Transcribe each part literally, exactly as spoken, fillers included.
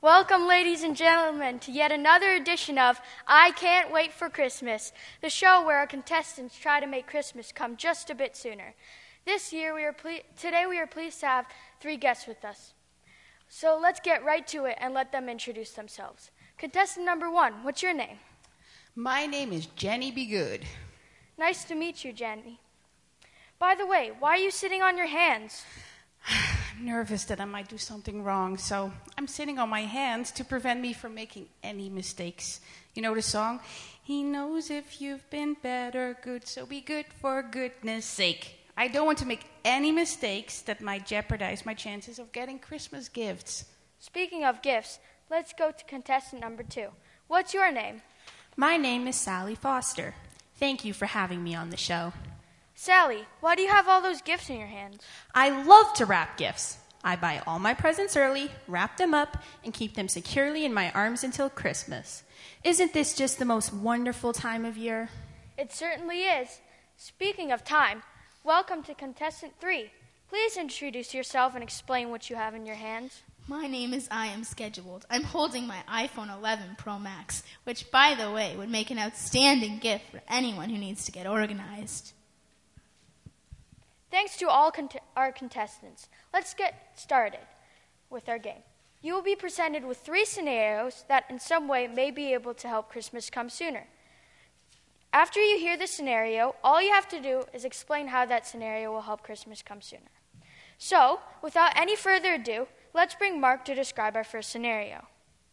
Welcome, ladies and gentlemen, to yet another edition of I Can't Wait for Christmas, the show where our contestants try to make Christmas come just a bit sooner. This year, we are ple- today we are pleased to have three guests with us. So let's get right to it and let them introduce themselves. Contestant number one, what's your name? My name is Jenny Be Good. Nice to meet you, Jenny. By the way, why are you sitting on your hands? I'm nervous that I might do something wrong, so I'm sitting on my hands to prevent me from making any mistakes. You know the song? He knows if you've been bad or good, so be good for goodness sake. I don't want to make any mistakes that might jeopardize my chances of getting Christmas gifts. Speaking of gifts, let's go to contestant number two. What's your name? My name is Sally Foster. Thank you for having me on the show. Sally, why do you have all those gifts in your hands? I love to wrap gifts. I buy all my presents early, wrap them up, and keep them securely in my arms until Christmas. Isn't this just the most wonderful time of year? It certainly is. Speaking of time, welcome to contestant three. Please introduce yourself and explain what you have in your hands. My name is I Am Scheduled. I'm holding my iPhone eleven Pro Max, which, by the way, would make an outstanding gift for anyone who needs to get organized. Thanks to all cont- our contestants. Let's get started with our game. You will be presented with three scenarios that in some way may be able to help Christmas come sooner. After you hear the scenario, all you have to do is explain how that scenario will help Christmas come sooner. So, without any further ado, let's bring Mark to describe our first scenario.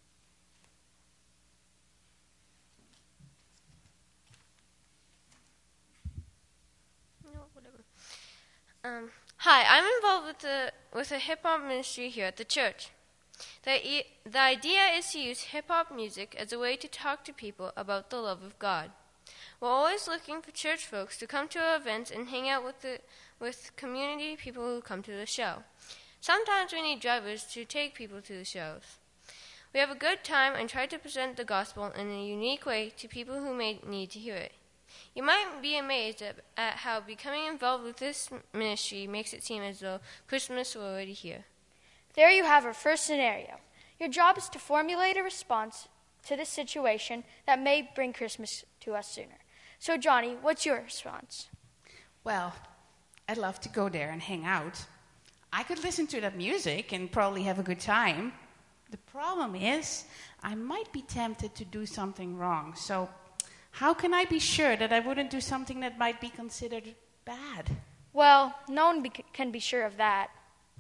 Um, hi, I'm involved with a with a hip hop ministry here at the church. The e- the idea is to use hip hop music as a way to talk to people about the love of God. We're always looking for church folks to come to our events and hang out with the with community people who come to the show. Sometimes we need drivers to take people to the shows. We have a good time and try to present the gospel in a unique way to people who may need to hear it. You might be amazed at, at how becoming involved with this ministry makes it seem as though Christmas were already here. There you have our first scenario. Your job is to formulate a response to this situation that may bring Christmas to us sooner. So, Johnny, what's your response? Well, I'd love to go there and hang out. I could listen to that music and probably have a good time. The problem is, I might be tempted to do something wrong, so how can I be sure that I wouldn't do something that might be considered bad? Well, no one be- can be sure of that.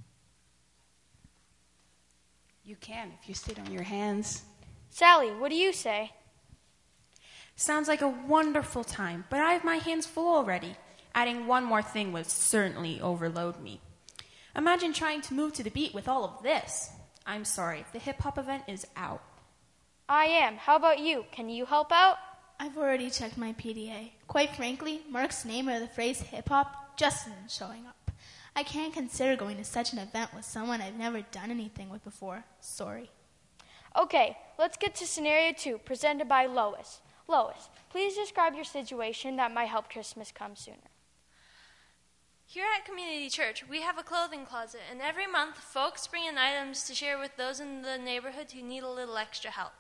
You can if you sit on your hands. Sally, what do you say? Sounds like a wonderful time, but I have my hands full already. Adding one more thing would certainly overload me. Imagine trying to move to the beat with all of this. I'm sorry, the hip-hop event is out. I am. How about you? Can you help out? I've already checked my P D A. Quite frankly, Mark's name or the phrase hip-hop just isn't showing up. I can't consider going to such an event with someone I've never done anything with before. Sorry. Okay, let's get to scenario two, presented by Lois. Lois, please describe your situation that might help Christmas come sooner. Here at Community Church, we have a clothing closet, and every month, folks bring in items to share with those in the neighborhood who need a little extra help.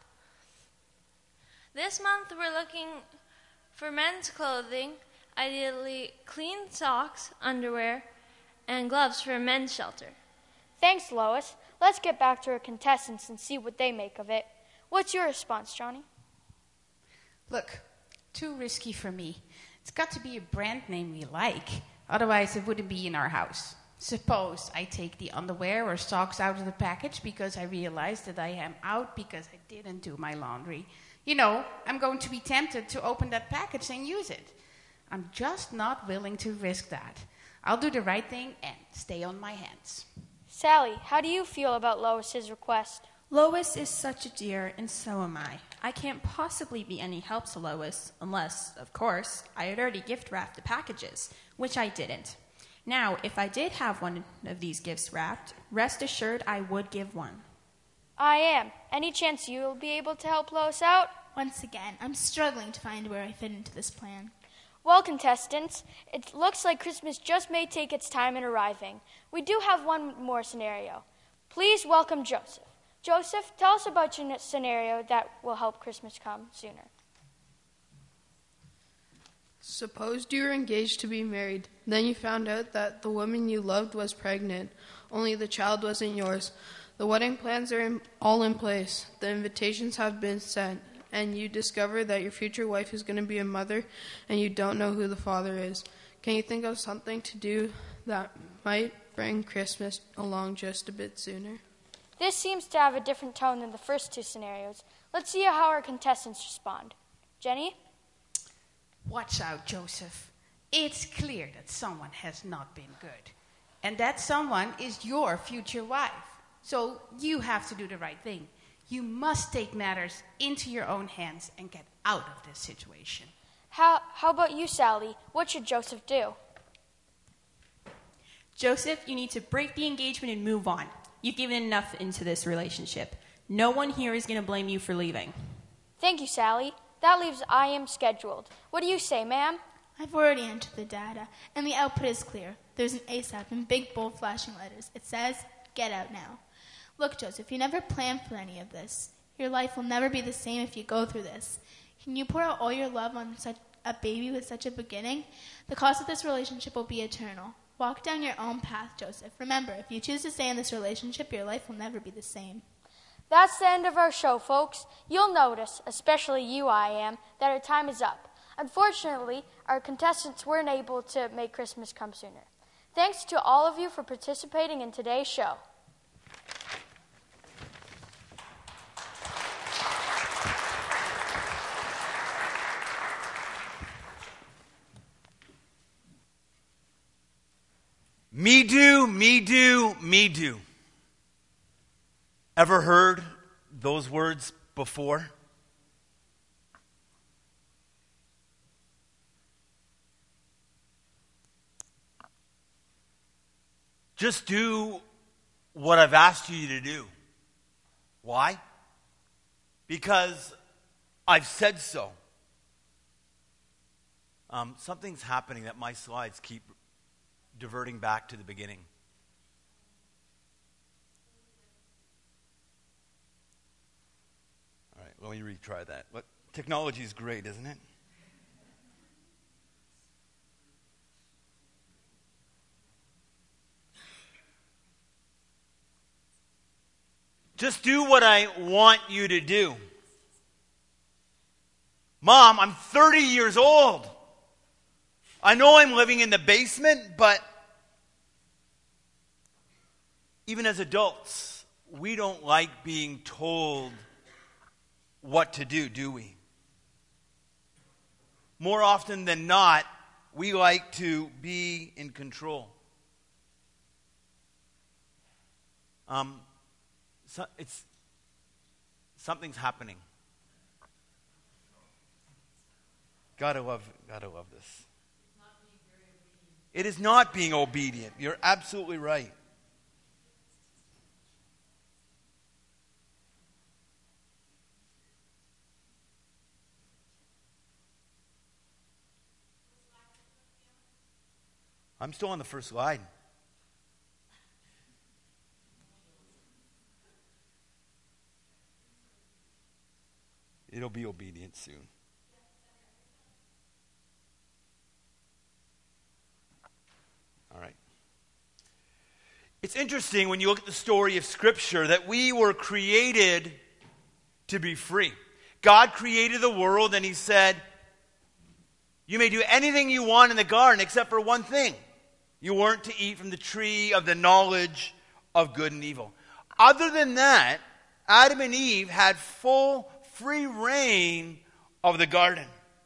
This month, we're looking for men's clothing, ideally clean socks, underwear, and gloves for a men's shelter. Thanks, Lois. Let's get back to our contestants and see what they make of it. What's your response, Johnny? Look, too risky for me. It's got to be a brand name we like. Otherwise, it wouldn't be in our house. Suppose I take the underwear or socks out of the package because I realize that I am out because I didn't do my laundry. You know, I'm going to be tempted to open that package and use it. I'm just not willing to risk that. I'll do the right thing and stay on my hands. Sally, how do you feel about Lois's request? Lois is such a dear, and so am I. I can't possibly be any help to Lois, unless, of course, I had already gift-wrapped the packages, which I didn't. Now, if I did have one of these gifts wrapped, rest assured I would give one. I am. Any chance you'll be able to help Lois out? Once again, I'm struggling to find where I fit into this plan. Well, contestants, it looks like Christmas just may take its time in arriving. We do have one more scenario. Please welcome Joseph. Joseph, tell us about your scenario that will help Christmas come sooner. Suppose you were engaged to be married. Then you found out that the woman you loved was pregnant, only the child wasn't yours. The wedding plans are in, all in place. The invitations have been sent, and you discover that your future wife is going to be a mother, and you don't know who the father is. Can you think of something to do that might bring Christmas along just a bit sooner? This seems to have a different tone than the first two scenarios. Let's see how our contestants respond. Jenny? Watch out, Joseph. It's clear that someone has not been good. And that someone is your future wife. So you have to do the right thing. You must take matters into your own hands and get out of this situation. How, how about you, Sally? What should Joseph do? Joseph, you need to break the engagement and move on. You've given enough into this relationship. No one here is going to blame you for leaving. Thank you, Sally. That leaves I am scheduled. What do you say, ma'am? I've already entered the data, and the output is clear. There's an ASAP in big, bold, flashing letters. It says, get out now. Look, Joseph, you never planned for any of this. Your life will never be the same if you go through this. Can you pour out all your love on such a baby with such a beginning? The cost of this relationship will be eternal. Walk down your own path, Joseph. Remember, if you choose to stay in this relationship, your life will never be the same. That's the end of our show, folks. You'll notice, especially you, I am, that our time is up. Unfortunately, our contestants weren't able to make Christmas come sooner. Thanks to all of you for participating in today's show. Me do, me do, me do. Ever heard those words before? Just do what I've asked you to do. Why? Because I've said so. Um, something's happening that my slides keep diverting back to the beginning. All right, let me retry that. What, technology is great, isn't it? Just do what I want you to do. Mom, I'm thirty years old. I know I'm living in the basement, but even as adults, we don't like being told what to do, do we? More often than not, we like to be in control. Um, so it's something's happening. Gotta love, gotta love this. It is not being obedient. You're absolutely right. I'm still on the first slide. It'll be obedient soon. All right. It's interesting when you look at the story of Scripture that we were created to be free. God created the world and He said, you may do anything you want in the garden except for one thing. You weren't to eat from the tree of the knowledge of good and evil. Other than that, Adam and Eve had full, free reign of the garden.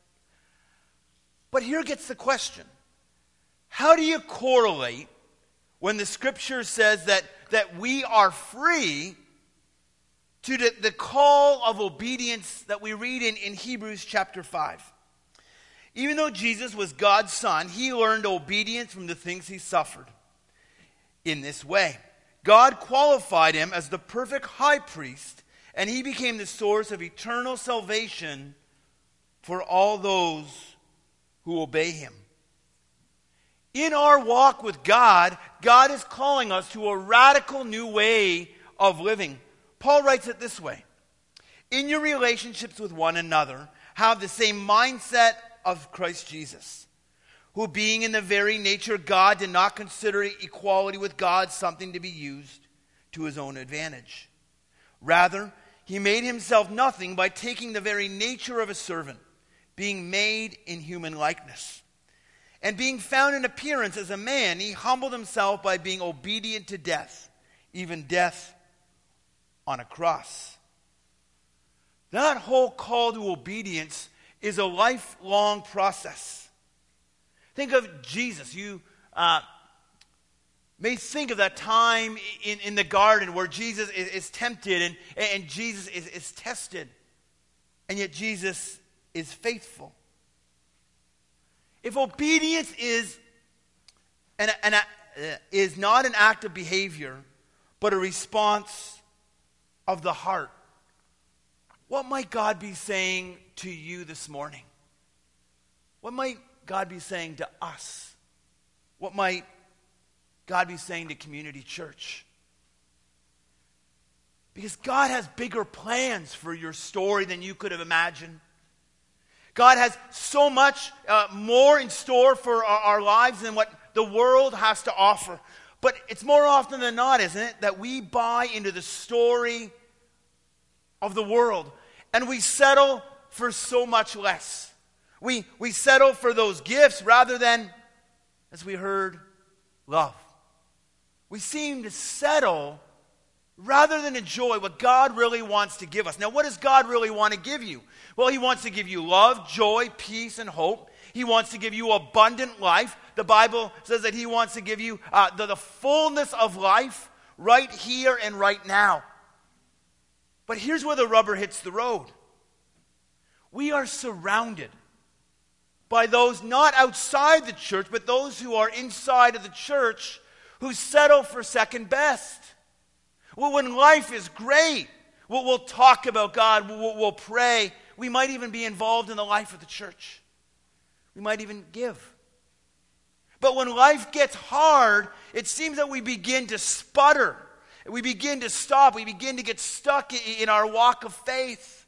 But here gets the question. How do you correlate when the Scripture says that, that we are free to the, the call of obedience that we read in, in Hebrews chapter five? Even though Jesus was God's Son, He learned obedience from the things He suffered. In this way, God qualified Him as the perfect high priest, and He became the source of eternal salvation for all those who obey Him. In our walk with God, God is calling us to a radical new way of living, Paul writes it this way: in your relationships with one another, have the same mindset of Christ Jesus, who being in the very nature of God did not consider equality with God something to be used to his own advantage. Rather, he made himself nothing by taking the very nature of a servant, being made in human likeness. And being found in appearance as a man, he humbled himself by being obedient to death, even death on a cross. That whole call to obedience is a lifelong process. Think of Jesus. You uh, may think of that time in, in the garden where Jesus is, is tempted and, and Jesus is, is tested. And yet Jesus is faithful. If obedience is, an, an, uh, is not an act of behavior, but a response of the heart, what might God be saying to you this morning? What might God be saying to us? What might God be saying to Community Church? Because God has bigger plans for your story than you could have imagined. God has so much uh, more in store for our, our lives than what the world has to offer. But it's more often than not, isn't it, that we buy into the story of the world and we settle for so much less. We, we settle for those gifts rather than, as we heard, love. We seem to settle rather than enjoy what God really wants to give us. Now, what does God really want to give you? Well, he wants to give you love, joy, peace, and hope. He wants to give you abundant life. The Bible says that he wants to give you uh, the, the fullness of life right here and right now. But here's where the rubber hits the road. We are surrounded by those not outside the church, but those who are inside of the church who settle for second best. Well, when life is great, we'll, we'll talk about God, we'll, we'll pray. We might even be involved in the life of the church. We might even give. But when life gets hard, it seems that we begin to sputter. We begin to stop. We begin to get stuck in our walk of faith.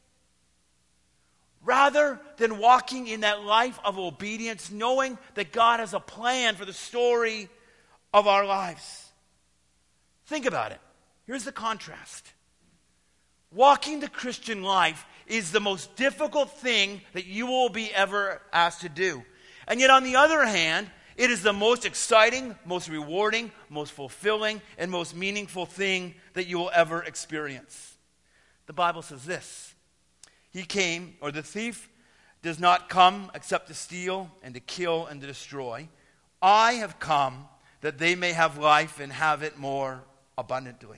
Rather than walking in that life of obedience, knowing that God has a plan for the story of our lives. Think about it. Here's the contrast. Walking the Christian life is the most difficult thing that you will be ever asked to do. And yet on the other hand, it is the most exciting, most rewarding, most fulfilling, and most meaningful thing that you will ever experience. The Bible says this: He came, or the thief does not come except to steal and to kill and to destroy. I have come that they may have life and have it more abundantly.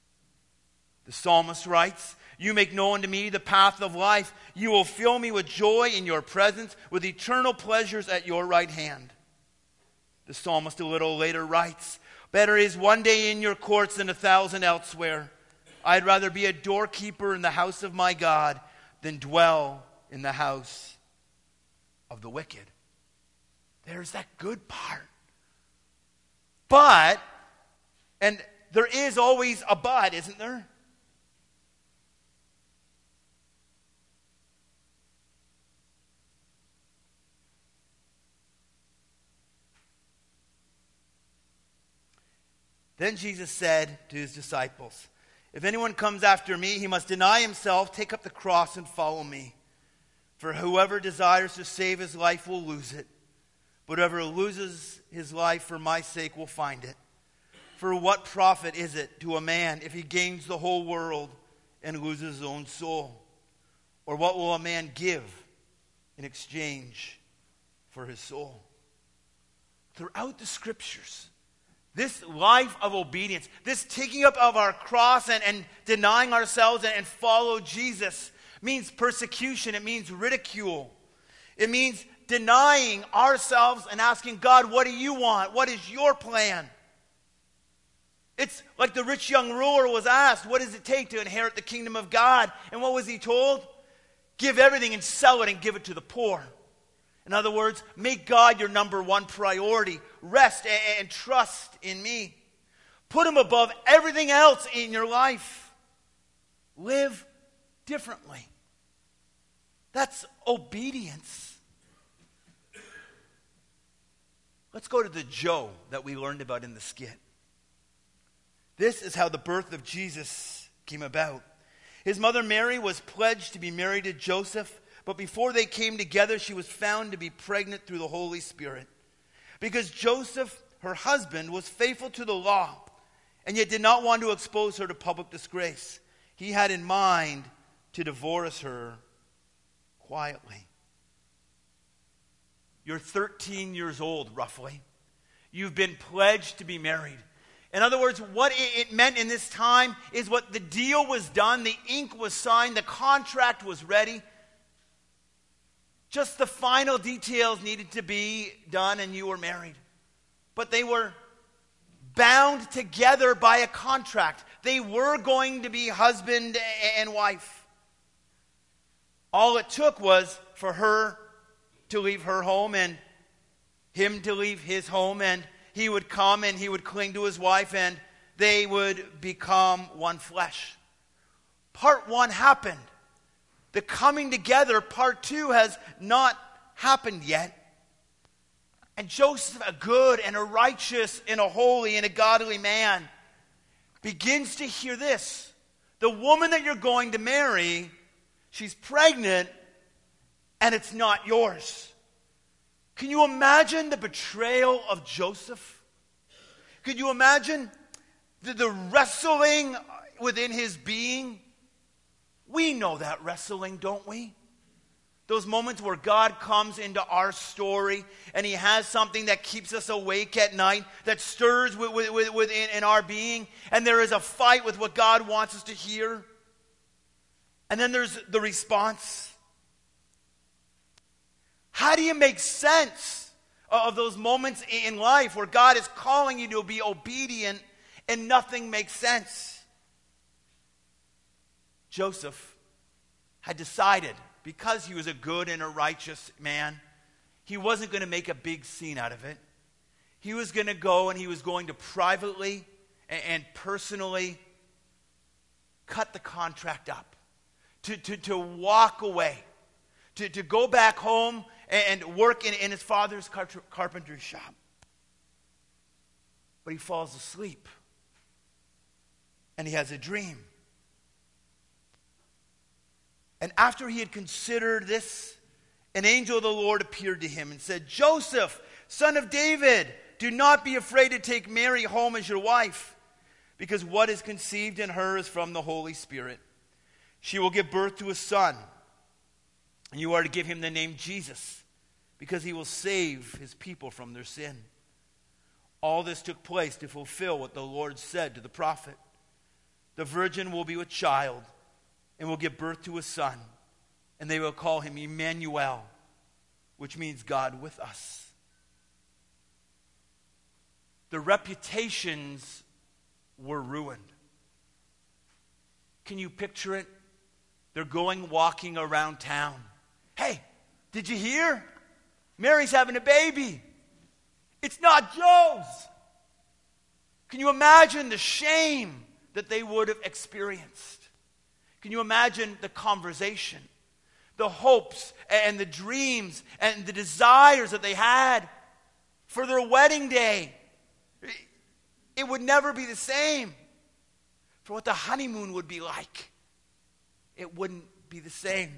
The psalmist writes, you make known to me the path of life. You will fill me with joy in your presence, with eternal pleasures at your right hand. The psalmist a little later writes, better is one day in your courts than a thousand elsewhere. I'd rather be a doorkeeper in the house of my God than dwell in the house of the wicked. There's that good part. But, and there is always a but, isn't there? Then Jesus said to his disciples, if anyone comes after me, he must deny himself, take up the cross, and follow me. For whoever desires to save his life will lose it. But whoever loses his life for my sake will find it. For what profit is it to a man if he gains the whole world and loses his own soul? Or what will a man give in exchange for his soul? Throughout the scriptures, this life of obedience, this taking up of our cross and, and denying ourselves and, and follow Jesus means persecution. It means ridicule. It means denying ourselves and asking God, what do you want? What is your plan? It's like the rich young ruler was asked, what does it take to inherit the kingdom of God? And what was he told? Give everything and sell it and give it to the poor. In other words, make God your number one priority. Rest and, and trust in me. Put him above everything else in your life. live differently. That's obedience. Let's go to the Joe that we learned about in the skit. This is how the birth of Jesus came about. His mother Mary was pledged to be married to Joseph, but before they came together, she was found to be pregnant through the Holy Spirit. Because Joseph, her husband, was faithful to the law, and yet did not want to expose her to public disgrace. He had in mind to divorce her quietly. You're thirteen years old, roughly. You've been pledged to be married. In other words, what it meant in this time is what the deal was done, the ink was signed, the contract was ready. Just the final details needed to be done and you were married. But they were bound together by a contract. They were going to be husband and wife. All it took was for her to leave her home and him to leave his home, and he would come and he would cling to his wife and they would become one flesh. Part one happened. The coming together, part two, has not happened yet. And Joseph, a good and a righteous and a holy and a godly man, begins to hear this. The woman that you're going to marry, she's pregnant and it's not yours. Can you imagine the betrayal of Joseph? Could you imagine the, the wrestling within his being? We know that wrestling, don't we? Those moments where God comes into our story and he has something that keeps us awake at night, that stirs within with, with in our being, and there is a fight with what God wants us to hear. And then there's the response. How do you make sense of those moments in life where God is calling you to be obedient and nothing makes sense? Joseph had decided, because he was a good and a righteous man, he wasn't going to make a big scene out of it. He was going to go and he was going to privately and personally cut the contract up, to, to, to walk away, to, to go back home and work in, in his father's carpentry shop. But he falls asleep and he has a dream. And after he had considered this, an angel of the Lord appeared to him and said, Joseph, son of David, do not be afraid to take Mary home as your wife, because what is conceived in her is from the Holy Spirit. She will give birth to a son, and you are to give him the name Jesus, because he will save his people from their sin. All this took place to fulfill what the Lord said to the prophet. The virgin will be with child and will give birth to a son, and they will call him Emmanuel, which means God with us. The reputations were ruined. Can you picture it? They're going walking around town. Hey, did you hear? Mary's having a baby. It's not Joe's. Can you imagine the shame that they would have experienced? Can you imagine the conversation, the hopes and the dreams and the desires that they had for their wedding day? It would never be the same. For what the honeymoon would be like, it wouldn't be the same.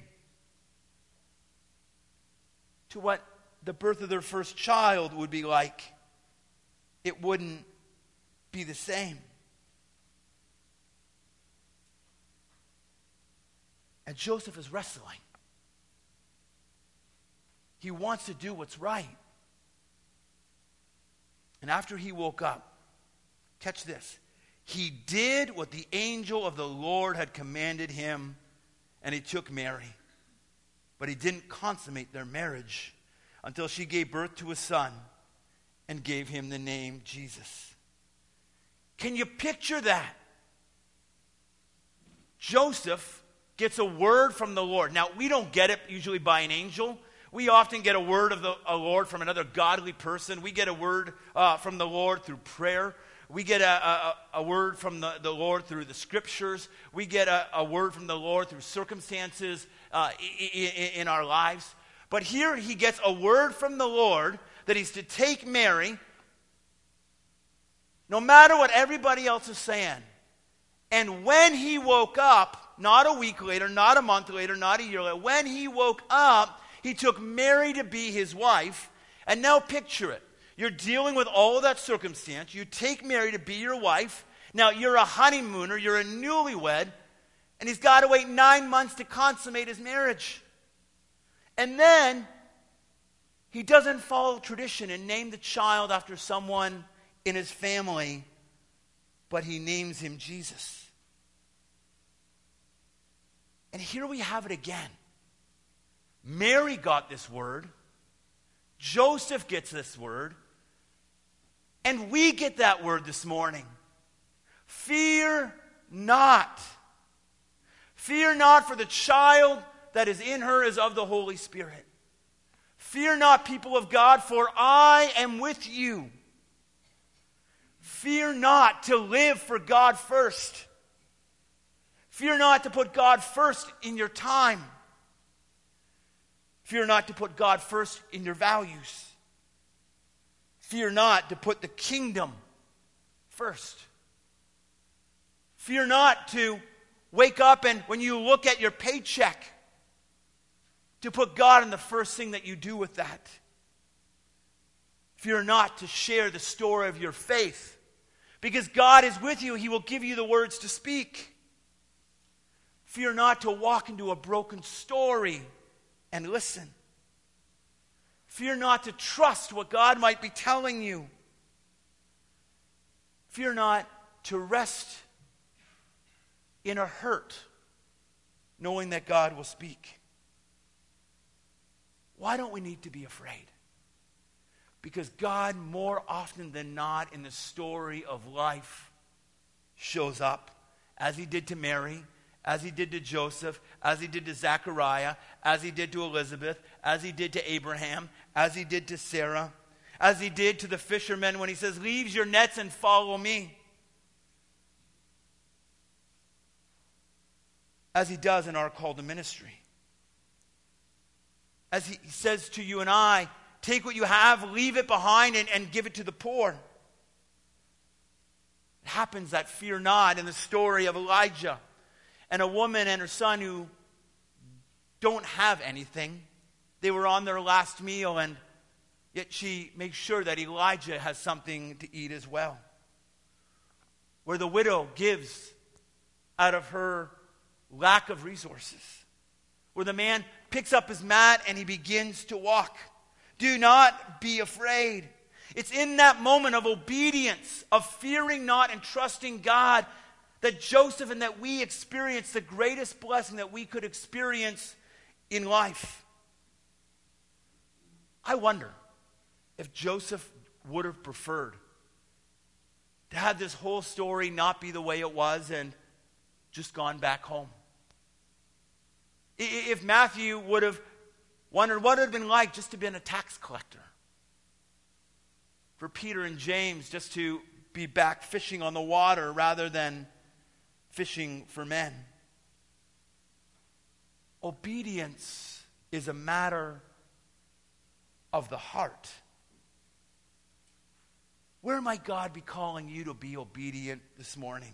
To what the birth of their first child would be like, it wouldn't be the same. And Joseph is wrestling. He wants to do what's right. And after he woke up, catch this, he did what the angel of the Lord had commanded him, and he took Mary. But he didn't consummate their marriage until she gave birth to a son and gave him the name Jesus. Can you picture that? Joseph gets a word from the Lord. Now, we don't get it usually by an angel. We often get a word of the a Lord from another godly person. We get a word uh, from the Lord through prayer. We get a, a, a word from the, the Lord through the scriptures. We get a, a word from the Lord through circumstances uh, in, in our lives. But here he gets a word from the Lord that he's to take Mary, no matter what everybody else is saying. And when he woke up, not a week later, not a month later, not a year later, when he woke up, he took Mary to be his wife. And now picture it. You're dealing with all of that circumstance. You take Mary to be your wife. Now you're a honeymooner, you're a newlywed, and he's got to wait nine months to consummate his marriage. And then he doesn't follow tradition and name the child after someone in his family, but he names him Jesus. And here we have it again. Mary got this word. Joseph gets this word. And we get that word this morning. Fear not. Fear not, for the child that is in her is of the Holy Spirit. Fear not, people of God, for I am with you. Fear not to live for God first. Fear not to put God first in your time. Fear not to put God first in your values. Fear not to put the kingdom first. Fear not to wake up and when you look at your paycheck, to put God in the first thing that you do with that. Fear not to share the story of your faith. Because God is with you, he will give you the words to speak. Fear not to walk into a broken story and listen. Fear not to trust what God might be telling you. Fear not to rest in a hurt, knowing that God will speak. Why don't we need to be afraid? Because God, more often than not in the story of life, shows up as he did to Mary, as he did to Joseph, as he did to Zechariah, as he did to Elizabeth, as he did to Abraham, as he did to Sarah, as he did to the fishermen when he says, leave your nets and follow me. As he does in our call to ministry. As he says to you and I, take what you have, leave it behind, and, and give it to the poor. It happens that fear not in the story of Elijah and a woman and her son who don't have anything. They were on their last meal, and yet she makes sure that Elijah has something to eat as well. Where the widow gives out of her lack of resources. Where the man picks up his mat and he begins to walk. Do not be afraid. It's in that moment of obedience, of fearing not and trusting God, that Joseph and that we experience the greatest blessing that we could experience in life. I wonder if Joseph would have preferred to have this whole story not be the way it was and just gone back home. If Matthew would have wondered what it would have been like just to be a tax collector. For Peter and James just to be back fishing on the water rather than fishing for men. Obedience is a matter of the heart. Where might God be calling you to be obedient this morning?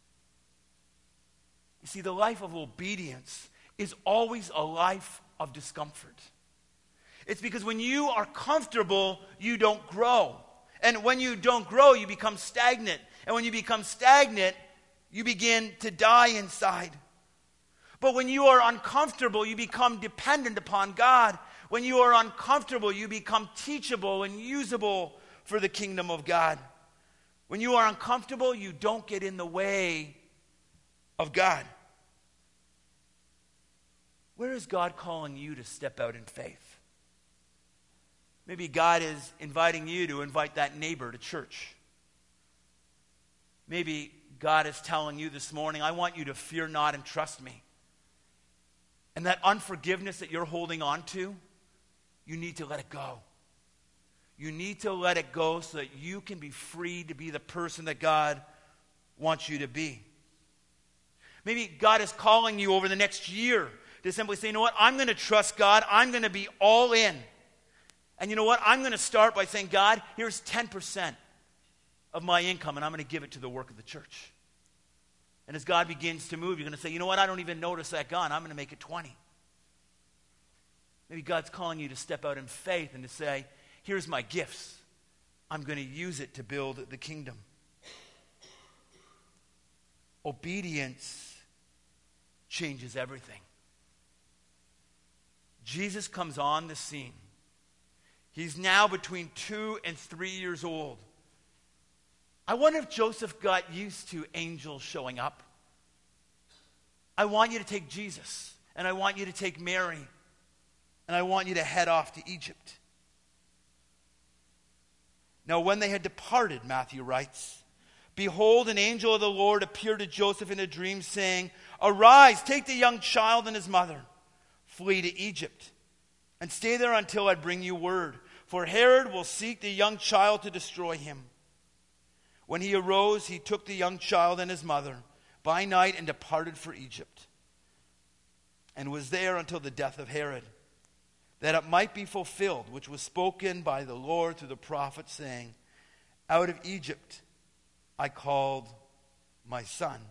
You see, the life of obedience is always a life of discomfort. It's because when you are comfortable, you don't grow. And when you don't grow, you become stagnant. And when you become stagnant, you begin to die inside. But when you are uncomfortable, you become dependent upon God. When you are uncomfortable, you become teachable and usable for the kingdom of God. When you are uncomfortable, you don't get in the way of God. Where is God calling you to step out in faith? Maybe God is inviting you to invite that neighbor to church. Maybe God is telling you this morning, I want you to fear not and trust me. And that unforgiveness that you're holding on to, you need to let it go. You need to let it go so that you can be free to be the person that God wants you to be. Maybe God is calling you over the next year to simply say, you know what, I'm going to trust God. I'm going to be all in. And you know what, I'm going to start by saying, God, here's ten percent of my income, and I'm going to give it to the work of the church. And as God begins to move, you're going to say, you know what, I don't even notice that gone. I'm going to make it twenty. Maybe God's calling you to step out in faith and to say, here's my gifts. I'm going to use it to build the kingdom. Obedience changes everything. Jesus comes on the scene. He's now between two and three years old. I wonder if Joseph got used to angels showing up. I want you to take Jesus, and I want you to take Mary, and I want you to head off to Egypt. Now, when they had departed, Matthew writes, behold, an angel of the Lord appeared to Joseph in a dream, saying, arise, take the young child and his mother, flee to Egypt, and stay there until I bring you word. For Herod will seek the young child to destroy him. When he arose, he took the young child and his mother by night and departed for Egypt, and was there until the death of Herod, that it might be fulfilled, which was spoken by the Lord through the prophet, saying, out of Egypt I called my son.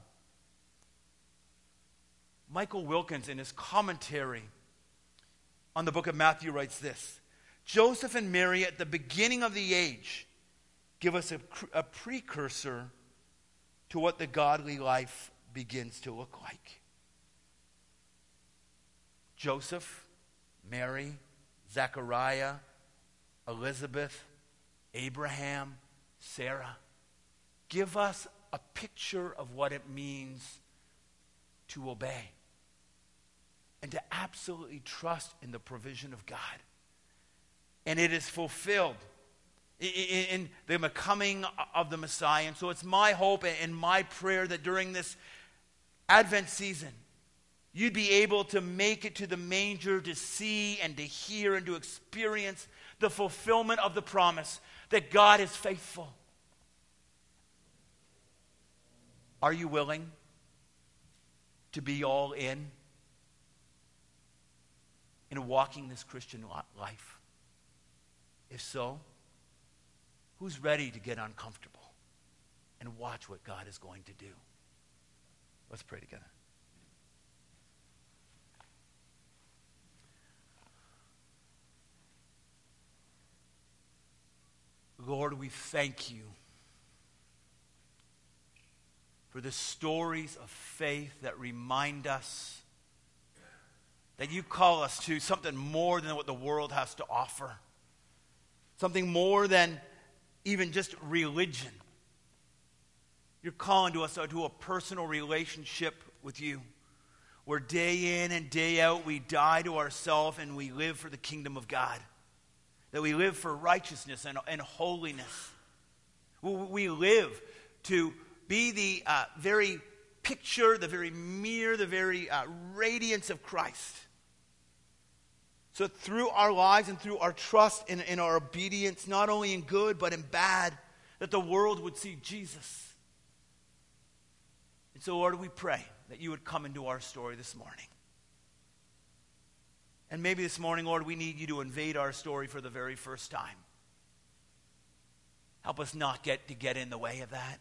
Michael Wilkins, in his commentary on the book of Matthew, writes this: Joseph and Mary at the beginning of the age give us a, a precursor to what the godly life begins to look like. Joseph, Mary, Zechariah, Elizabeth, Abraham, Sarah give us a picture of what it means to obey and to absolutely trust in the provision of God. And it is fulfilled in the coming of the Messiah. And so it's my hope and my prayer that during this Advent season, you'd be able to make it to the manger to see and to hear and to experience the fulfillment of the promise that God is faithful. Are you willing to be all in in walking this Christian life? If so, who's ready to get uncomfortable and watch what God is going to do? Let's pray together. Lord, we thank you for the stories of faith that remind us that you call us to something more than what the world has to offer. Something more than even just religion. You're calling to us to a personal relationship with you, where day in and day out we die to ourselves and we live for the kingdom of God. That we live for righteousness and, and holiness. We live to be the uh, very picture, the very mirror, the very uh, radiance of Christ. So through our lives and through our trust and in, in our obedience, not only in good but in bad, that the world would see Jesus. And so, Lord, we pray that you would come into our story this morning. And maybe this morning, Lord, we need you to invade our story for the very first time. Help us not get to get in the way of that.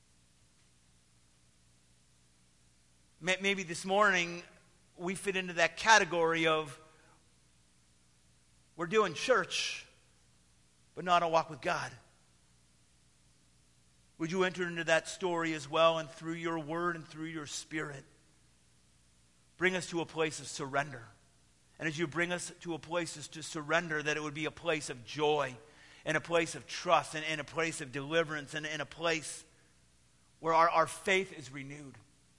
Maybe this morning we fit into that category of we're doing church, but not a walk with God. Would you enter into that story as well, and through your word and through your spirit, bring us to a place of surrender. And as you bring us to a place to surrender, that it would be a place of joy and a place of trust and, and a place of deliverance and, and a place where our, our faith is renewed.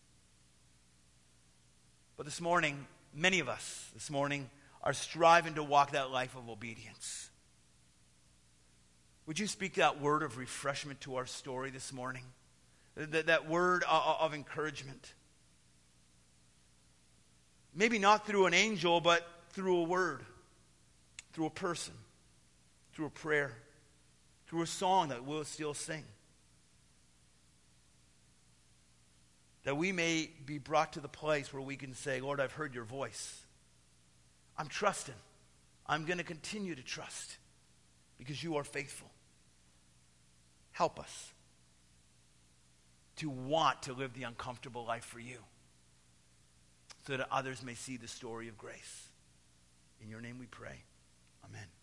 But this morning, many of us this morning are striving to walk that life of obedience. Would you speak that word of refreshment to our story this morning? That, that word of, of encouragement. Maybe not through an angel, but through a word, through a person, through a prayer. through a song that we'll still sing. That we may be brought to the place where we can say, Lord, I've heard your voice. I'm trusting. I'm going to continue to trust because you are faithful. Help us to want to live the uncomfortable life for you so that others may see the story of grace. In your name we pray. Amen.